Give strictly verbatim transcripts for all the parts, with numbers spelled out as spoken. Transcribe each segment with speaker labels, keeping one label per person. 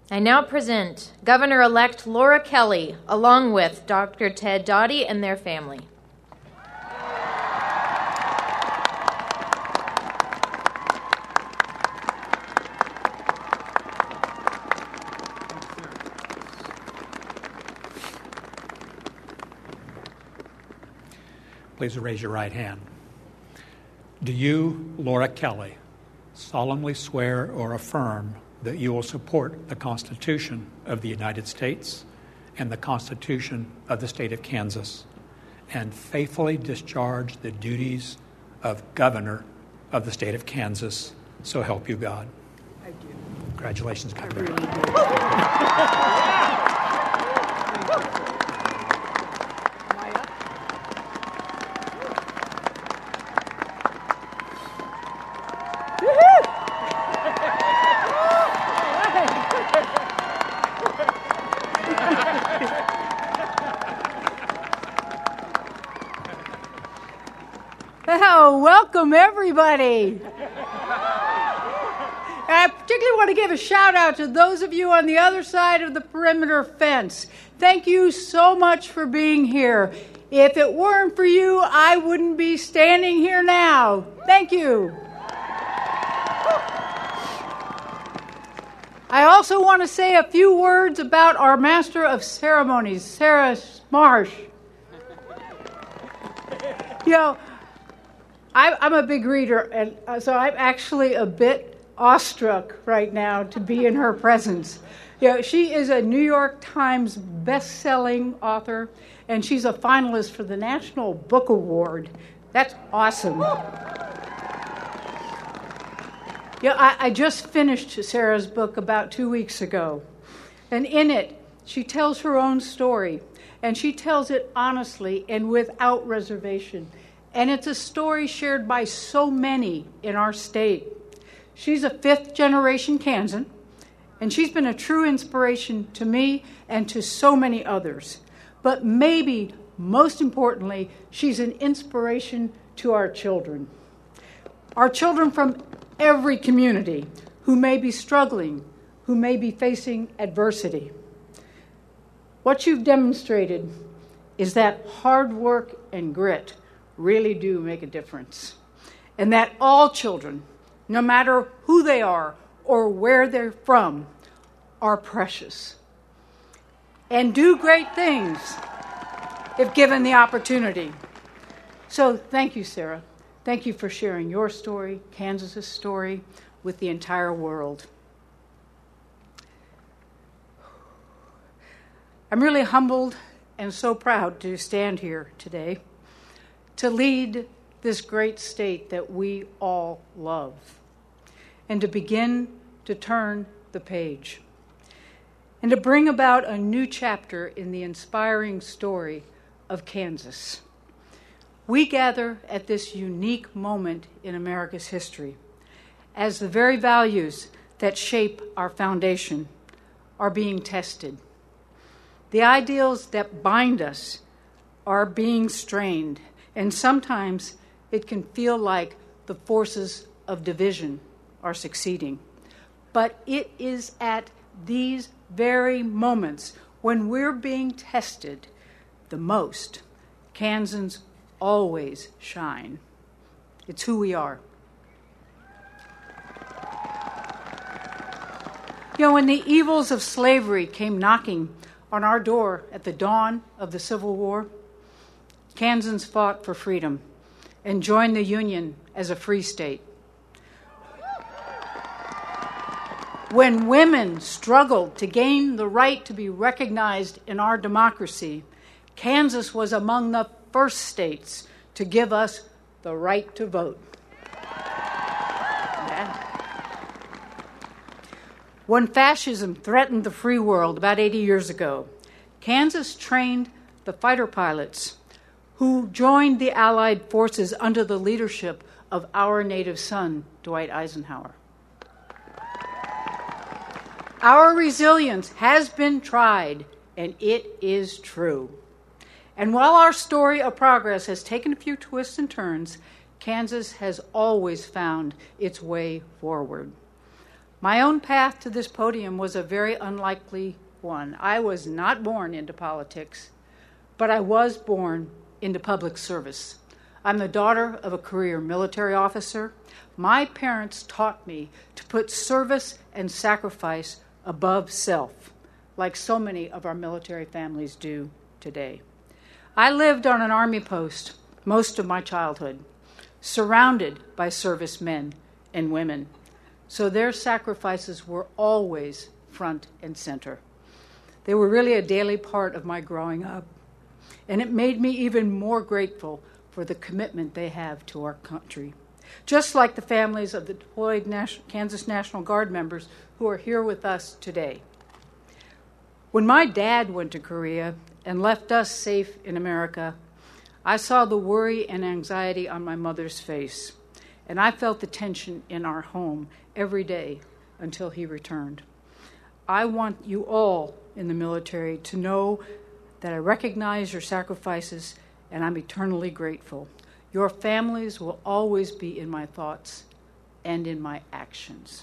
Speaker 1: I now present Governor-elect Laura Kelly, along with Doctor Ted Doughty and their family.
Speaker 2: Please raise your right hand. Do you, Laura Kelly, solemnly swear or affirm that you will support the Constitution of the United States and the Constitution of the State of Kansas, and faithfully discharge the duties of Governor of the State of Kansas, so help you God?
Speaker 3: I do.
Speaker 2: Congratulations, Governor.
Speaker 3: I really do. Oh, welcome everybody. I particularly want to give a shout out to those of you on the other side of the perimeter fence. Thank you so much for being here. If it weren't for you, I wouldn't be standing here now. Thank you. I also want to say a few words about our Master of Ceremonies, Sarah Marsh. You know, I, I'm a big reader, and so I'm actually a bit awestruck right now to be in her presence. You know, she is a New York Times best-selling author, and she's a finalist for the National Book Award. That's awesome. Yeah, I, I just finished Sarah's book about two weeks ago, and in it, she tells her own story, and she tells it honestly and without reservation. And it's a story shared by so many in our state. She's a fifth-generation Kansan, and she's been a true inspiration to me and to so many others. But maybe, most importantly, she's an inspiration to our children. Our children from every community who may be struggling, who may be facing adversity. What you've demonstrated is that hard work and grit really do make a difference, and that all children, no matter who they are or where they're from, are precious and do great things if given the opportunity. So thank you, Sarah. Thank you for sharing your story, Kansas's story, with the entire world. I'm really humbled and so proud to stand here today to lead this great state that we all love, and to begin to turn the page, and to bring about a new chapter in the inspiring story of Kansas. We gather at this unique moment in America's history as the very values that shape our foundation are being tested. The ideals that bind us are being strained, and sometimes it can feel like the forces of division are succeeding. But it is at these very moments when we're being tested the most, Kansans always shine. It's who we are. You know, when the evils of slavery came knocking on our door at the dawn of the Civil War, Kansans fought for freedom and joined the Union as a free state. When women struggled to gain the right to be recognized in our democracy, Kansas was among the first states to give us the right to vote. Yeah. When fascism threatened the free world about eighty years ago, Kansas trained the fighter pilots who joined the Allied forces under the leadership of our native son, Dwight Eisenhower. Our resilience has been tried, and it is true. And while our story of progress has taken a few twists and turns, Kansas has always found its way forward. My own path to this podium was a very unlikely one. I was not born into politics, but I was born into public service. I'm the daughter of a career military officer. My parents taught me to put service and sacrifice above self, like so many of our military families do today. I lived on an Army post most of my childhood, surrounded by servicemen and women, so their sacrifices were always front and center. They were really a daily part of my growing up, and it made me even more grateful for the commitment they have to our country, just like the families of the deployed Nas- Kansas National Guard members who are here with us today. When my dad went to Korea and left us safe in America, I saw the worry and anxiety on my mother's face, and I felt the tension in our home every day until he returned. I want you all in the military to know that I recognize your sacrifices, and I'm eternally grateful. Your families will always be in my thoughts and in my actions.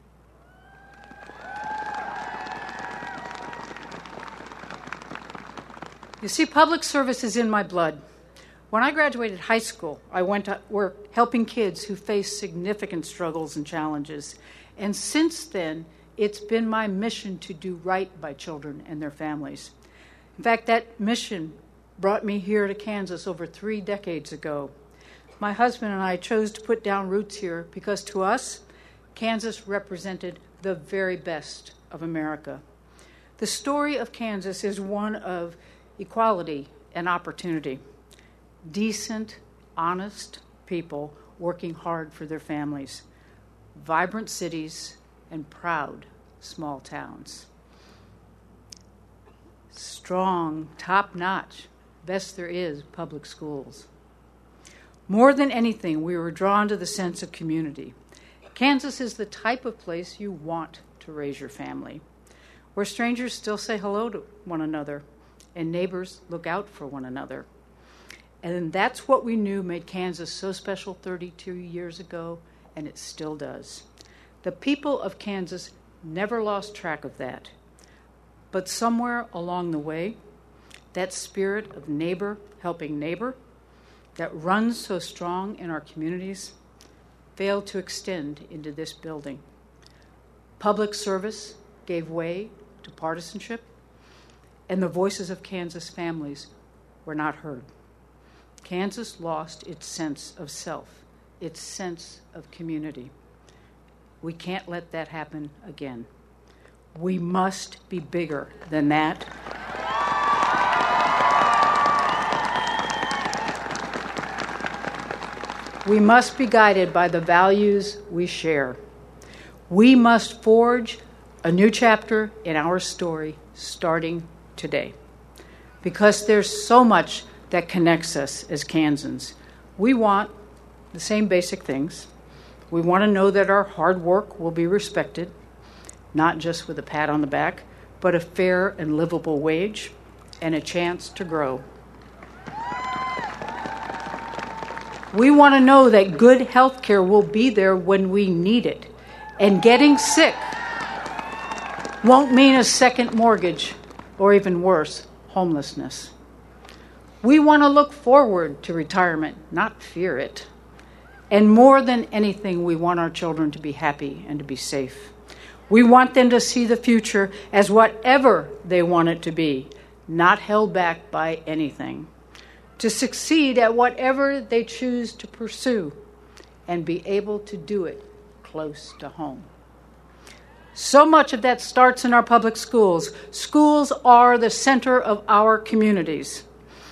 Speaker 3: You see, public service is in my blood. When I graduated high school, I went to work helping kids who face significant struggles and challenges. And since then, it's been my mission to do right by children and their families. In fact, that mission brought me here to Kansas over three decades ago. My husband and I chose to put down roots here because to us, Kansas represented the very best of America. The story of Kansas is one of equality and opportunity. Decent, honest people working hard for their families. Vibrant cities and proud small towns. Strong, top-notch, best there is, public schools. More than anything, we were drawn to the sense of community. Kansas is the type of place you want to raise your family, where strangers still say hello to one another and neighbors look out for one another. And that's what we knew made Kansas so special thirty-two years ago, and it still does. The people of Kansas never lost track of that. But somewhere along the way, that spirit of neighbor helping neighbor that runs so strong in our communities failed to extend into this building. Public service gave way to partisanship, and the voices of Kansas families were not heard. Kansas lost its sense of self, its sense of community. We can't let that happen again. We must be bigger than that. We must be guided by the values we share. We must forge a new chapter in our story starting today. Because there's so much that connects us as Kansans. We want the same basic things. We want to know that our hard work will be respected, not just with a pat on the back, but a fair and livable wage and a chance to grow. We want to know that good health care will be there when we need it, and getting sick won't mean a second mortgage or even worse, homelessness. We want to look forward to retirement, not fear it. And more than anything, we want our children to be happy and to be safe. We want them to see the future as whatever they want it to be, not held back by anything. To succeed at whatever they choose to pursue and be able to do it close to home. So much of that starts in our public schools. Schools are the center of our communities.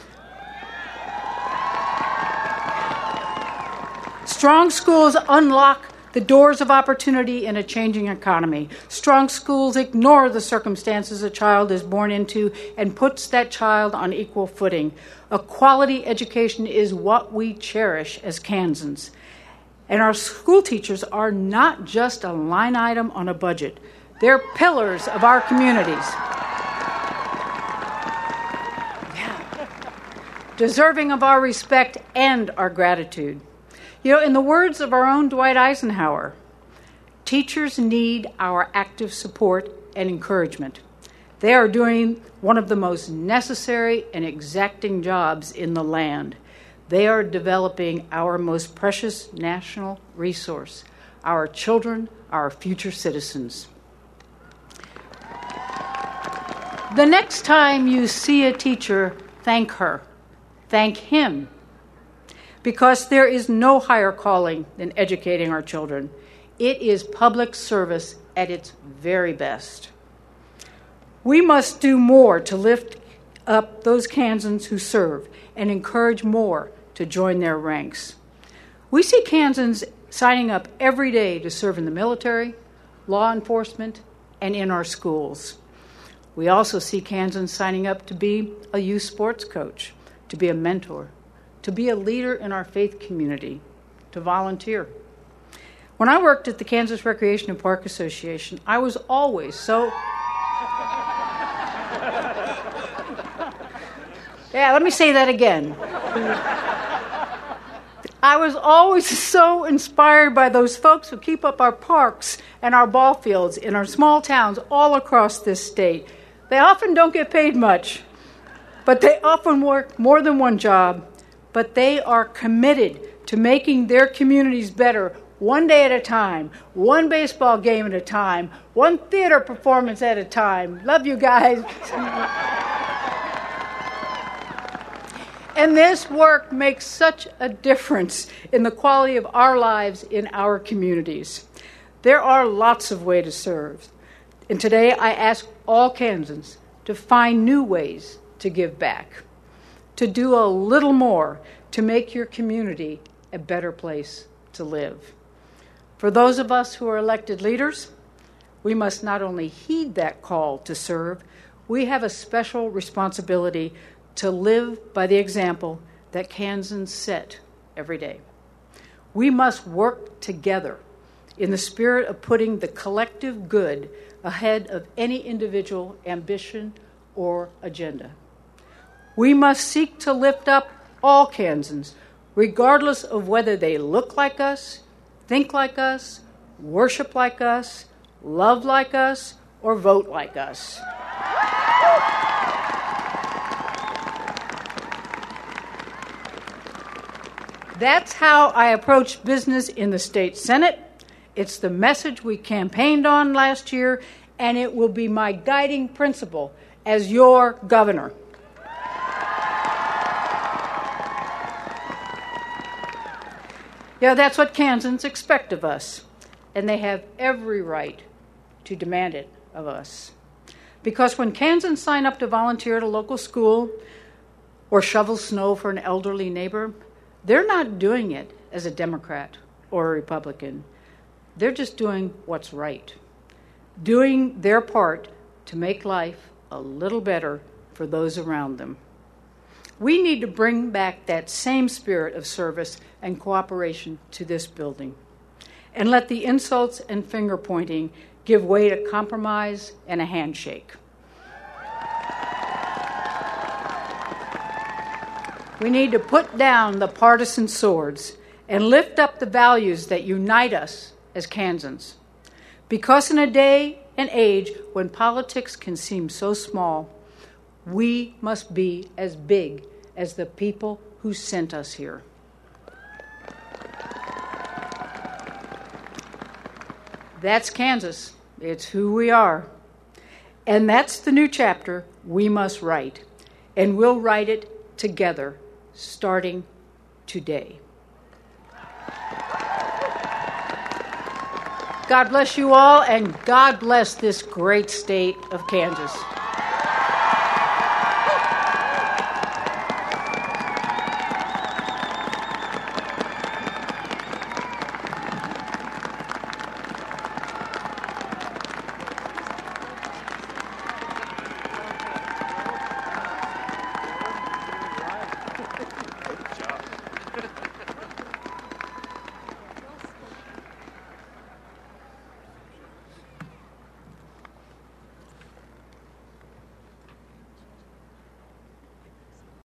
Speaker 3: Strong schools unlock the doors of opportunity in a changing economy. Strong schools ignore the circumstances a child is born into and puts that child on equal footing. A quality education is what we cherish as Kansans. And our school teachers are not just a line item on a budget. They're pillars of our communities. Yeah. Deserving of our respect and our gratitude. You know, in the words of our own Dwight Eisenhower, Teachers need our active support and encouragement. They are doing one of the most necessary and exacting jobs in the land. They are developing our most precious national resource, our children, our future citizens. The next time you see a teacher, thank her, thank him, because there is no higher calling than educating our children. It is public service at its very best. We must do more to lift up those Kansans who serve and encourage more to join their ranks. We see Kansans signing up every day to serve in the military, law enforcement, and in our schools. We also see Kansans signing up to be a youth sports coach, to be a mentor, to be a leader in our faith community, to volunteer. When I worked at the Kansas Recreation and Park Association, I was always so... Yeah, let me say that again. I was always so inspired by those folks who keep up our parks and our ball fields in our small towns all across this state. They often don't get paid much, but they often work more than one job, but they are committed to making their communities better one day at a time, one baseball game at a time, one theater performance at a time. Love you guys. And this work makes such a difference in the quality of our lives in our communities. There are lots of ways to serve. And today I ask all Kansans to find new ways to give back, to do a little more to make your community a better place to live. For those of us who are elected leaders, we must not only heed that call to serve, we have a special responsibility to live by the example that Kansans set every day. We must work together in the spirit of putting the collective good ahead of any individual ambition or agenda. We must seek to lift up all Kansans, regardless of whether they look like us, think like us, worship like us, love like us, or vote like us. That's how I approach business in the state Senate. It's the message we campaigned on last year, and it will be my guiding principle as your governor. Yeah, that's what Kansans expect of us, and they have every right to demand it of us. Because when Kansans sign up to volunteer at a local school or shovel snow for an elderly neighbor, they're not doing it as a Democrat or a Republican. They're just doing what's right, doing their part to make life a little better for those around them. We need to bring back that same spirit of service and cooperation to this building, and let the insults and finger-pointing give way to compromise and a handshake. We need to put down the partisan swords and lift up the values that unite us as Kansans. Because in a day and age when politics can seem so small, we must be as big as the people who sent us here. That's Kansas. It's who we are. And that's the new chapter we must write. And we'll write it together, starting today. God bless you all, and God bless this great state of Kansas.